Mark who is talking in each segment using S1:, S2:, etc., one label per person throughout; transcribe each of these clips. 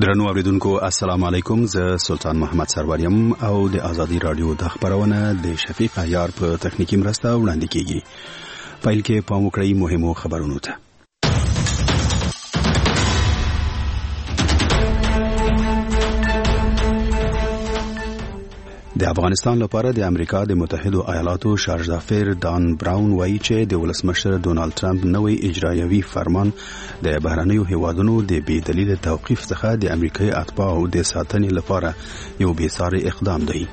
S1: درنو اوریدونکو السلام علیکم، زه سلطان محمد سروریم او د ازادي رادیو د خبرونه د شفیق عیار په تخنیکی مرسته وړاندې کیږي. فایل کې پام وکړئ مهمو خبرونو ته. د افغانستان لپاره د امریکا د متحده ایالاتو شارژ دافیر دان براون وایي چې د ولسمشر ډونالد ټرمپ نوی اجرایوي فرمان د بهرنیو هیوادونو د بې دلیل توقیف څخه د امریکایي اتباعو د ساتنې لپاره یو بېساري اقدام دی.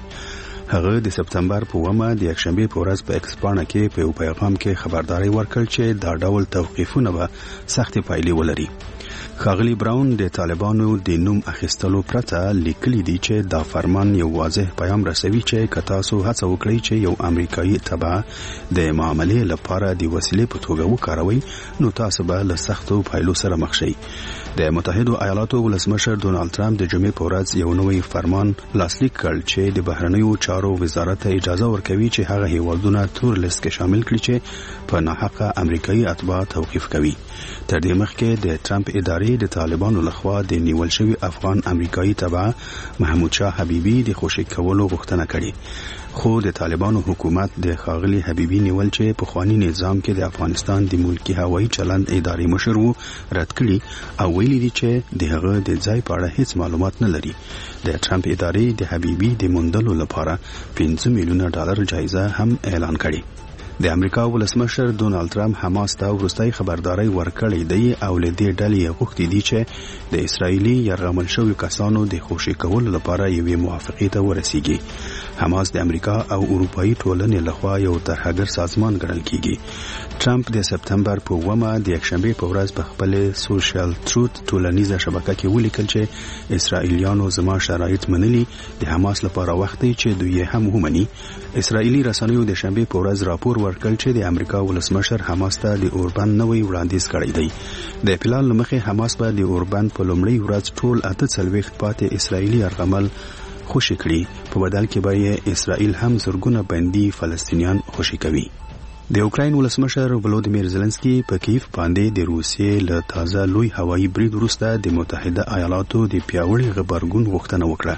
S1: هغه د سپتمبر په 1 د یکشنبه په ورځ په ایکسپانه کې په یو پیغام کې خبرداري ورکړ چې دا ډول توقیفونه به سختې پایلې ولري. ښاغلي براون د طالبانو د نوم اخیستلو پرته لیکلي دي چې دا فرمان یو واضح پیغام رسوي چې که تاسو هڅه وکړئ چې یو امریکایي تبع د معاملې لپاره د وسیلې په توګه وکاروئ، نو تاسو به له سختو پایلو سره مخ شئ. د متحده ایالاتو ولسمشر ډونالد ټرمپ د جمعې په ورځ یو نوی فرمان لاسلیک کړ چې د بهرنیو چارو وزارت ته اجازه ورکوي چې هغه هیوادونه تور لیست کې شامل کړي چې په ناحقه امریکایي اتباع توقیف کوي. تر دې مخکې د ټرمپ ادارې د طالبانو لخوا د نیول شوی افغان امریکایي تبع محمود شاه حبیبی د خوشی کولو غوښتنه کړې، خو د طالبانو حکومت د ښاغلي حبیبی نیول چې په خواني نظام کې د افغانستان د ملکی هوایي چلند ادارې مشر وو رد کړي او ویلي دي چې د هغه د ځای په اړه هیڅ معلومات نه لري. د ټرمپ ادارې د حبیبی د موندلو لپاره $5 میلیون جایزه هم اعلان کړي. د امریکا ولسمشر ډونالد ټرمپ حماس ته وروستۍ خبرداري ورکړې دی او له دې ډلې غوښتي دي چې د اسرایلی یرغمل شویو کسانو د خوشی کولو لپاره یوې موافقې ته ورسیږي. حماس د امریکا او اروپאי ټولنې لخوا یو ترهګر سازمان ګڼل کیږي. ټرمپ د سپتمبر په 1 د یکشنبه په ورځ په خپل سوشل ټروت ټولنیزه شبکه کې ولیکل چې اسرایلیانو زما شرایط منلي، د حماس لپاره وخت دی چې دوی هم ومني. اسرایلی رسنیو د شنبه په ورځ راپور ورکړ چې د امریکا ولسمشر حماس ته د اوربند نوې وړاندیز کړی دی. د پلان لمخې حماس به د اوربند په لومړۍ ورځ ټول 48 پاتې اسرایلی یرغمل خوشی کړي، په بدل کې به اسرائیل هم زرګونه بندي فلسطینیان خوشی کوي. د اوکراین ولسمشر ولودیمیر زيلنسکي په کیف باندې د روسیې له تازه لوی هوایي برید وروسته د متحده ایالاتو د پیاوړي غبرګون غوښتنه وکړه.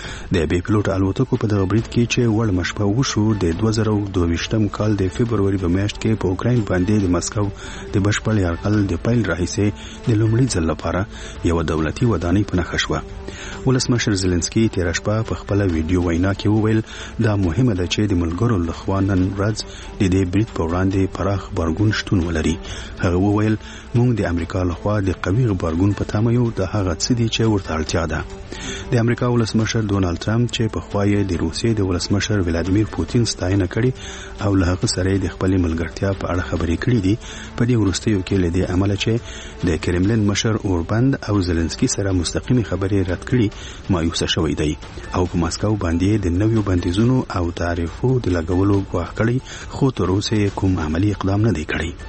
S1: د بې پلوټ الوتکو په دغه برید کې چې وړ مشپه وشو د 2022 کال د فبرवरी په میاشت کې په اوکراین باندې د مسکو د بشپړ یرغل د پیل راهیسې د لومړي ځل لپاره یو دولتي ودانۍ په نښه شوه. ولسمشر زيلنسکي تیر شپه په خپل ویډیو وینا کې وویل دا مهمه ده چې د ملګرو لخوا نن ورځ د دې برید په وړاندې پراخ غبرګون شتون ولري. هغه وویل موږ د امریکا لخوا د قوي غبرګون په تمه یو، د هغه څه دي چې ورته اړتیا ده. د امریکا ولسمشر ډونالد ټرمپ چې په خوايه د روسیې د ولسمشر ولادیمیر پوتین ستاینه کړي او له هغه سره د خپل ملګرتیا په اړه خبرې کړې دي، په دې وروستیو کې له دې عمل چې د کرملین مشر اوربند او زيلنسکي سره مستقیمي خبرې رد کړي مایوسه شوی دی او په مسکو باندې د نویو بندیزونو او تعرفو د لګولو غواړي کړي، خو تر اوسه کوم عملی اقدام نه دی کړی.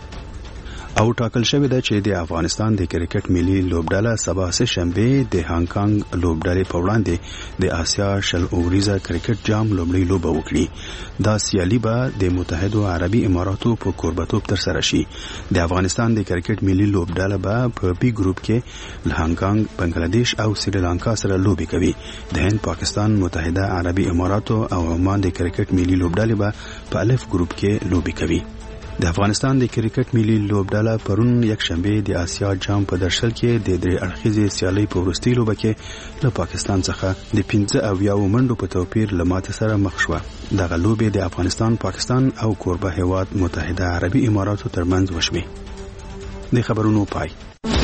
S1: او ټاکل شوی ده چې د افغانستان د کرکټ ملي لوبډله سبا سه شنبه د هانګ کانګ لوبډلې په وړاندې د آسیا شل اوریزه کرکټ جام لوبډلې لوبه وکړي. دا سیالي به د متحده عربي اماراتو په کوربتوب تر سره شي. د افغانستان د کرکټ ملي لوبډله به په بي ګروپ کې له هانګ کانګ، بنگلاديش او سریلانکا سره لوبي کوي. د هند، پاکستان، متحده عربي اماراتو او عمان د کرکټ ملي لوبډلې به په الف ګروپ کې لوبي کوي. د افغانستان د کرکټ ملي لوبډله پرون یکشنبه د آسیا جام په درشل کې د درې اړخیزې سیالۍ په وروستۍ لوبه کې له پاکستان څخه د 15 منډو په توپیر له ماتې سره مخ شوه. دغه لوبې د افغانستان، پاکستان او کوربه هیواد متحده عربي اماراتو ترمنځ وشوې. د خبرونو پای.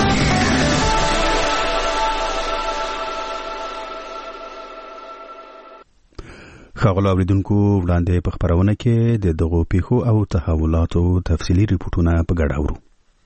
S1: ښاغلو اوریدونکو، وړاندې په خبرونه کې د دغو پیښو او تحولاتو تفصیلي ریپورتونه په ګډه اورو.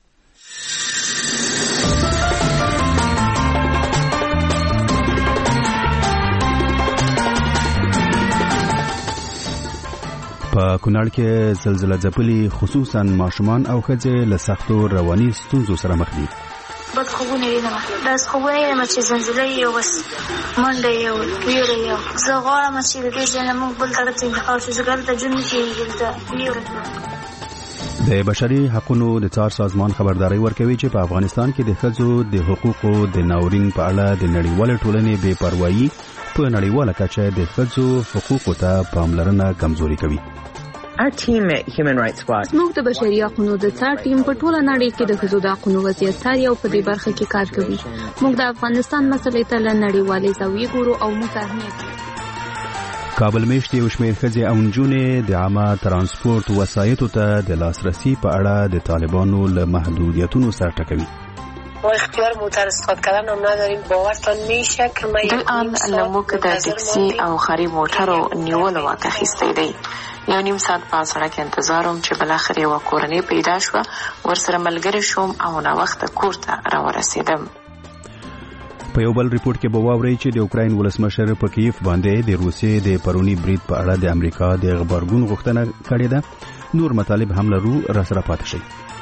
S1: په کونړ کې زلزلہ ځپلي خصوصا ماشومان او ښځې له سختو رواني ستونزو سره مخ دي.
S2: بد خوبونه وینم، داس خوبونه وینم چې زلزلې یو بس منډه یو ویره یو. زه غواړم چې د دې ځای نه موږ بل ته انتقال شو، زه ګرته جون کېږي دلته ویره.
S1: د بشري حقوقو د څار سازمان خبرداري ورکوي چې په افغانستان کې د ښځو د حقوقو د ناورین په اړه د نړیوال ټولنې بې پروايي په نړیواله کچه د ښځو حقوقو ته پاملرنه کمزوري کوي.
S3: Our team at Human Rights Watch
S4: موږ د بشري حقوقو د څار ټیم په ټوله نړۍ کې د ښځو د حقوقو وضعیت څاري او په دې برخه کې کار کوي. موږ د افغانستان مسلې ته له نړیوالې زاویې ګورو او موږ اهمیت
S1: کابل میشتي او شمیر ښځې او نجونې د عامه ترانسپورت وسایطو ته د لاسرسي په اړه د طالبانو له محدودیتونو سره ټکوي.
S5: ما اختیار موتر استفاده کردن هم نداریم. باورتان میشه که ما
S6: الان لموک د تاکسی او خرید موټرو نیولو واک اخیستی دی. یو نیم ساعت په سړک انتظاروم چې بلاخره یو کورنۍ پیدا شو ورسره ملګری شوم او نا وخت کور ته راورسیدم.
S1: په یو بل ریپورت کې به واورئ چې د اوکراین ولسمشر په کیف باندې د روسیې د پرونی برید په اړه د امریکا د غبرګون غوښتنه کړې ده. نور مطالب هم لرو، را سره پاتې شئ.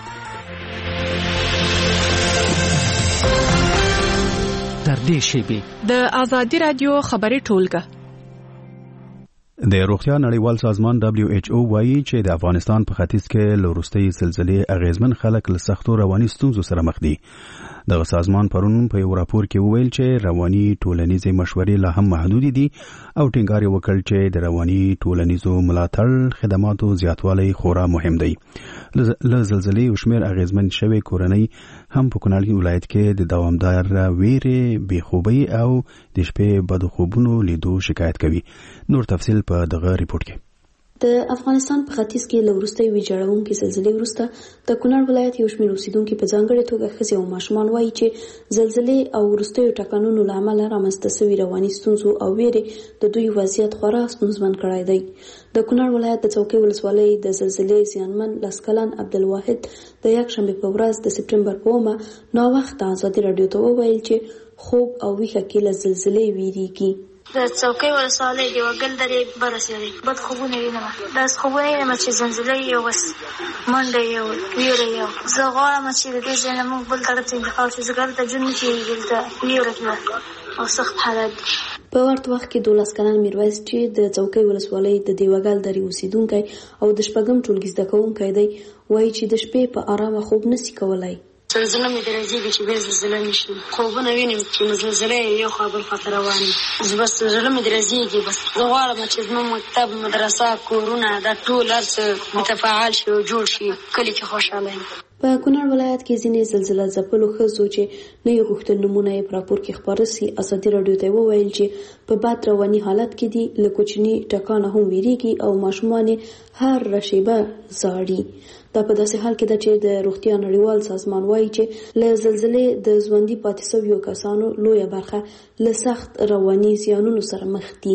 S7: تر دې شیبې
S8: د آزادي رادیو خبري ټولګه.
S1: د روغتیا نړیوال سازمان WHO وایي چې د افغانستان په ختیځ کې له وروستۍ زلزلې اغیزمن خلک له سختو رواني ستونزو سره مخ دي. دغه سازمان پرون په یو راپور کې وویل چې رواني ټولنیزې مشورې لا هم محدود دي او ټینګار وکړ چې د رواني ټولنیزو ملاتړ خدماتو زیاتوالی خورا مهم دی. له زلزلې او شمیر اغیزمن شوی کورنۍ هم په کونړ ولایت کې د دوامدار ویرې بېخوبۍ او د شپې بد خوبونو لیدو شکایت کوي. نور تفصیل په دغه ریپورت کې.
S9: د افغانستان په ختیځ کې له وروستۍ ویجاړونکې زلزلې وروسته د کونړ ولایت یو شمېر اوسیدونکي په ځانګړې توګه ښځې او ماشومان وایي چې زلزلې او وروستیو ټکانونو له امله رامنځته سوي رواني ستونزو او ویرې د دوی وضعیت خورا ستونزمن کړی دی. د کونړ ولایت د څوکۍ ولسوالۍ د زلزلې زیانمن لسکلن عبدالواحد د یکشنبې په ورځ د سپټمبر په 9 ناوخته ازادي راډیو ته وویل چې خوب او ویښه کې له زلزلې ویریږي.
S2: د څوکۍ ولسوالۍ د وګل درې برسېدې بد خوبونه وینم. داسې خوبونه وینم چې زلزلې یو بس منډه یو ویره یو. زه غواړم چې د دې ځای نه موږ بل طرف ته انتقال شو. زه دلته ژوند نه کېږي، دلته ویره کې او سخت حالت دی.
S9: په ورته وخت کې 12 کلن میرویس چې د څوکۍ ولسوالۍ د دیوګل درې اوسیدونکی او د شپږم ټولګي زده کوونکی دی وایي چې د شپې په آرامه خوب نشي کولای.
S5: زلزله مې درځي چې به زلزله نشي. خوبونه وینم چې زلزله یو خبر خطر رواني. بس زلزله مې درځي. بس زه غواړم چې زموږ مکتب، مدرسه، کورونه دا ټول هرڅه متفاعل شي او جوړ شي. کلی کې خوشاله یم.
S9: په کونړ ولایت کې ځینې زلزله ځپلو ښځو چې نه یې غوښتل نومونه یې په راپور کې خپاره سي ازادي راډیو ته وویل چې په بد رواني حالت کې دي. له کوچني ټکانه هم ویریږي او ماشومان هر شیبه زاړي. دا په داسې حال کې ده چې د روغتیا نړیوال سازمان وایي چې له زلزلې د ژوندي پاتې شویو کسانو لویه برخه له سخت رواني زیانونو سره مخ دي.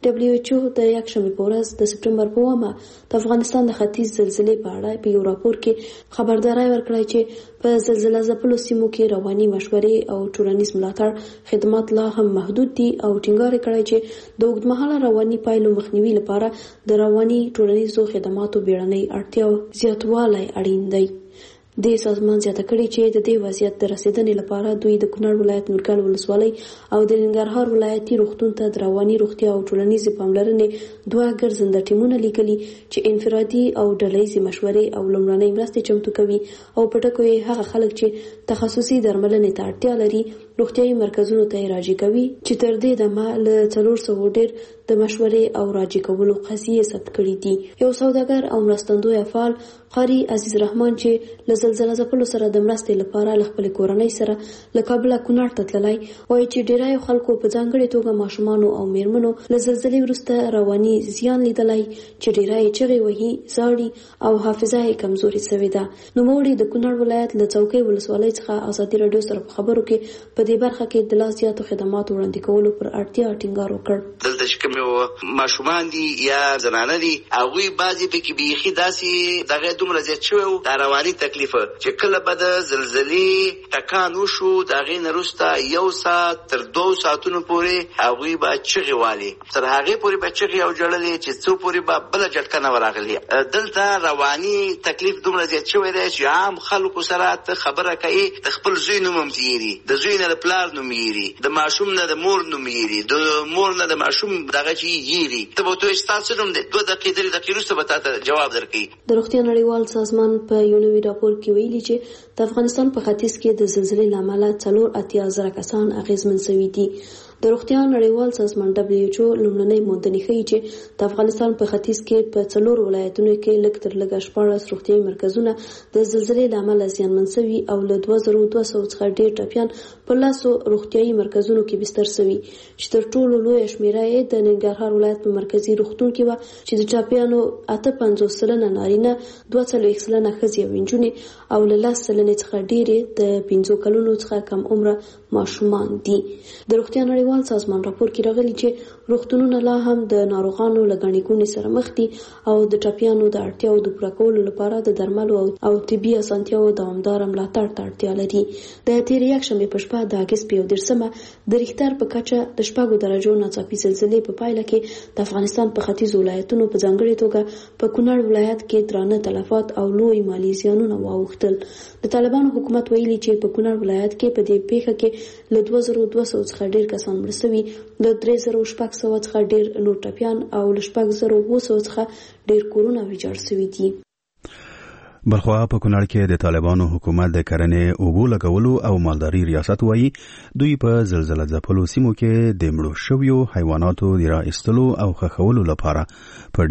S9: WHO د یکشنبې په ورځ د سپټمبر په 9 د افغانستان د ختیځ زلزلې په اړه په یو راپور کې خبرداری ورکړی چې په زلزله ځپلو سیمو کې رواني مشورې او ټولنیز ملاتړ خدمات لا هم محدود دي او ټینګار کړی چې د اوږدمهاله رواني پایلو مخنیوي لپاره د رواني ټولنیزو خدماتو بیړنۍ اړتیا زیاتوالی اړین دی. د سازمان زیاته کړي چې د دې وضعیت د رسیدنې لپاره دوی د کونړ ولایت نورګل ولسوالۍ او د ننګرهار ولایتي روغتون ته د رواني روغتیا او ټولنیزې پاملرنې 2 ګرځنده ټیمونه لیکلي چې انفرادي او ډلهییزې مشورې او لومړنۍ مرستې چمتو کوي او په ټکو یې هغه خلک چې تخصصي درملنې ته اړتیا لري روغتیايي مرکزونو ته راجع کوي چې تر دې دمه له 400 ډیر د مشورې او راجع کولو قضیې ثبت کړي دي. یو سوداګر او مرستندوی افعال قاری عزیز رحمان چې له زلزله ځپلو سره د مرستې لپاره له خپل کورنۍ سره له کابل کونړ ته تللی وایي چې ډیری خلکو په ځانګړې توګه ماشومانو او میرمنو له زلزلې وروسته رواني زیان لیدلی چې ډیری چغې وهي، زاړي او حافظه یې کمزورې شوې ده. نوموړي د کونړ ولایت له څوکۍ ولسوالۍ څخه ازادي راډیو سره په خبرو کې په دې برخه کې د لا زیاتو خدماتو وړاندې کولو پر اړتیا ټینګار وکړ.
S10: دلته چې کوم ماشومان دي یا زنانه دي هغوی بعضې پکې بیخي داسې دغه دومره زیات شوی و دا رواني تکلیفه چې کله به د زلزلې ټکان وشو د هغې نه وروسته 1 ساعت تر 2 ساعتونو پورې هغوی به چغې والي. تر هغې پورې به چغې او ژړلې چې څو پورې به بله جټکه نه ورغلې. دلته رواني تکلیف دومره زیات شوی دی چې عام خلکو سره ته خبره کوي د خپل زوی نوم هم تېري. د زوی نه د پلار نوم یری، د ماشوم نه د مور نوم یری، د مور نه د ماشوم دغه چی یری. ته به توې ستاسو نوم دی 2 دقیقې 3 دقیقې وروسته به تاسو جواب درکړي.
S9: د روغتیا نړیوال سازمان په یو نوي راپور کې ویلي چې د افغانستان په ختیځ کې د زلزلې له امله 84,000 کسان اغېزمن شوي دي. د روغتیا نړیوال سازمان WHO لومړنۍ موندنې ښیي چې د افغانستان په ختیځ کې په 4 ولایتونو کې لږ تر لږه 14 روغتیايي مرکزونه د زلزلې له امله زیانمن شوي او له 2200 څخه ډېر ټپیان په لاسو روغتیايي مرکزونو کې بستر شوي چې تر ټولو لویه شمېره یې د ننګرهار ولایت په مرکزي روغتون کې وه چې د ټپیانو 58% نارینه 42% ښځې او نجونې او له 10% څخه ډېرې د 15 کلونو څخه کم عمره ماشومان دي. د روغتیا نړیوال سازمان راپور کې راغلي چې روغتونونه لا هم د ناروغانو له ګڼې ګوڼې سره مخ دي او د ټپیانو د اړتیاوو د پوره کولو لپاره د درملو او طبي اسانتیاوو دوامداره ملاتړ ته اړتیا لري. د تېرې یکشنبې په شپه د اګست په 11 د ریختر په کچه د 4 درجو ناڅاپي زلزلې په پایله کې د افغانستان په ختیځو ولایتونو په ځانګړې توګه په کونړ ولایت کې درانه تلفات او لوی مالي زیانونه واوښتل. د طالبانو حکومت ویلي چې په کونړ ولایت کې په دې پیښه کې له 2200 څخه ډېر کسان مړه شوي، له 3600 څخه ډېر نور ټپیان او له 6700 څخه ډېر کورونه ویجاړ شوي دي.
S1: بلخوا په کونړ کې د طالبانو حکومت د کرنې اوبو لګولو او مالداري ریاست وایي دوی په زلزلہ ځپلو سیمو کې د مړو شویو حیواناتو د راایستلو او ښخولو لپاره په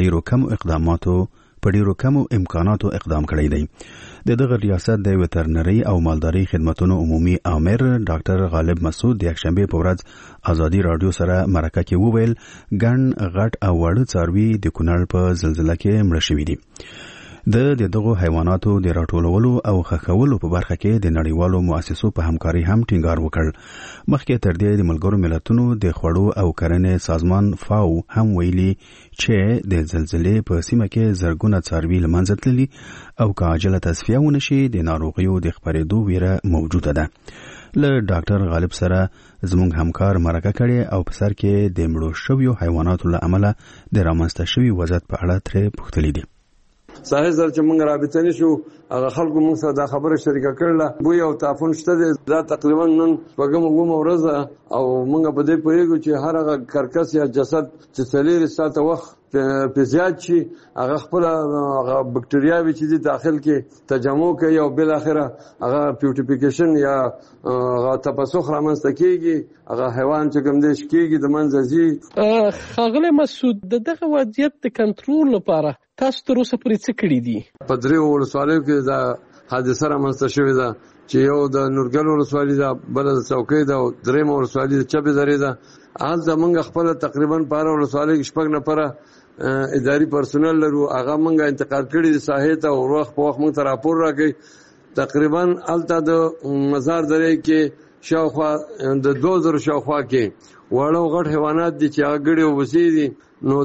S1: ډیرو کمو امکاناتو اقدام کړی دی. د دغه ریاست د وترنري او مالداري خدماتو عمومي امر ډاکټر غالب مسعود د یکشنبه په ورځ ازادي رادیو سره مرکه کې وویل ګڼ غټ او وړ څاروي د کونړ په زلزلہ کې مړه شوي دي. د دغو حیواناتو د راټولولو او ښخولو په برخه کې د نړیوالو مؤسسو په همکاري هم ټینګار وکړ. مخکې تر دې د ملګرو ملتونو د خوړو او کرنې سازمان فاو هم ویلي چې د زلزلې په سیمه کې زرګونه څاروي له منځه تللي او که عاجله تصفیه ونشي د ناروغیو د خپرېدو ویره موجوده ده. له ډاکټر غالب سره زموږ همکار مرکه کړې او په سر کې د مړو شویو حیواناتو له امله د رامنځته شوي وضعیت په اړه ترې پوښتلي دي.
S11: صحیح زر چې موږ رابطه نشو هغه خلکو موږ سره دا خبره شریکه کړله بوی او تعفن شته دی. دا تقریبا نن شپږمه ورځ او موږ په دې پوهېږو چې هر هغه کرکس یا جسد چې 4 ساعته وخت په زیات شي هغه خپل بکټریاوي چې دي داخل کې تجمع کوي او بل اخره هغه پیوټیفیکیشن یا هغه تپسخ رامنځته کیږي، هغه حیوان چې کوم دی شکیږي د منځه ځي.
S12: ښاغلی مسعود د دغه وضعیت د کنټرول لپاره تاسو تر اوسه پورې څه کړي دي؟
S11: په 3 ولسوالیو کې دا حادثه رامنځته شوې ده چې یو د نورګل ولسوالي ده، بل د څوکۍ ده او درېیمه ولسوالي د چپې درې ده. هلته موږ خپله تقریبا په هره ولسوالۍ کې 6 نفره اداري پرسونل لرو، هغه موږ انتقال کړي دي ساحې ته او وخت په وخت موږ ته راپور راکوي. تقریبا هلته د مزار درې کې شاوخوا د 2000 شاوخوا کې واړه او غټ حیوانات دي چې هغه ګړي او وسې دي. نو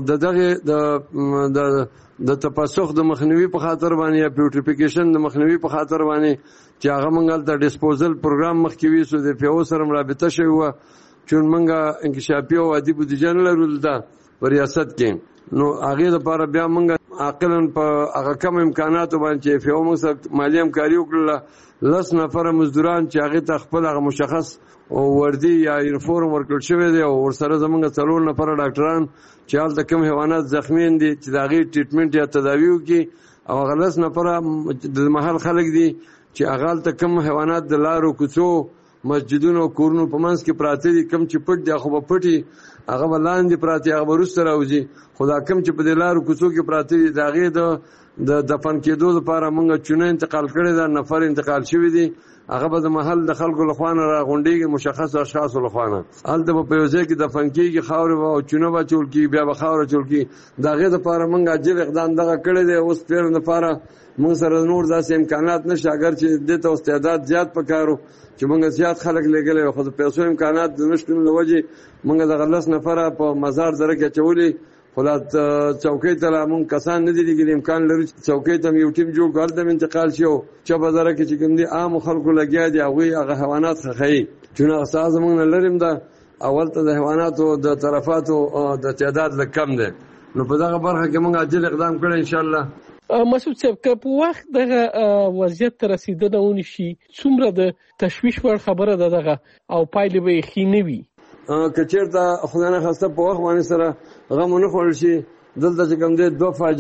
S11: دغه د تپسخ د مخنیوي په خاطر باندې یا پیوټریفیکیشن د مخنیوي په خاطر باندې چې هغه موږ د ډیسپوزل پروګرام مخکې ویسو د پیو سره رابطه شوی وه چې موږ انکشافي او عادي بودیجه نه لرو دلته په ریاست کې. نو هغې دپاره بیا موږ عاقلا په هغه کم امکاناتو باندې چې پیو موږ سره مالي همکاري وکړله 10 نفره مزدوران چې هغې ته خپل هغه مشخص وردي یا یونیفورم ورکړل شوی دی او ورسره زموږ 4 نفره ډاکټران چې هلته کوم حیوانات زخمي دي چې د هغې ټریټمنټ یا تداوي وکړي او هغه 10 نفره د محل خلک دي چې هغه هلته کوم حیوانات د لارو کوڅو مسجدونو او کورونو په منځ کې پراته دي، کوم چې پټ دي خو به پټي هغه به لاندې پراته هغه به وروسته راوځي، خو دا کوم چې په دې لارو کوڅو کې پراته دي د هغې د دفن کېدو لپاره موږ چونه انتقال کړې ده، نفر انتقال شوي دي، هغه به د محل د خلکو لخوا نه راغونډېږي مشخص اشخاصو لخوا نه. هلته به په یو ځای کې دفن کېږي، خاورې به او چونه به اچول کېږي، بیا به خاوره اچول کېږي. د هغې دپاره موږ عجیب اقدام دغه کړی دی. اوس پېر دپاره موږ سره نور داسې امکانات نشته، اگر چې دې ته استعداد زیات پکار و چې موږ زیات خلک لېږلی وو، خو د پیسو امکانات د نشتون له وجې موږ دغه 10 نفره په مزار دره کې اچولي، خو لا چوکۍ ته لا موږ کسان نه دي لېږلي. امکان لرو چې چوکۍ ته یو ټیم جوړ کړو، هلته انتقال شي او چپه دره کې چې کوم دي عامو خلکو لګیا دي هغوی هغه حیوانات ښخوي. چون هغه ساحه زموږ نه لرې ده او هلته د حیواناتو د تلفاتو د تعداد لږ کم دی. نو په دغه برخه کې موږ عاجل اقدام کړی انشاءالله.
S12: مسعود صاحب که په وخت دغه وضعیت ته رسیدنه ونشي څومره د تشویش وړ خبره ده دغه او پایلې به یې ښې نه وي
S11: که چېرته خدای نخواسته په وخت باندې سره غم ونه خوړل شي دلته چې کوم دی 2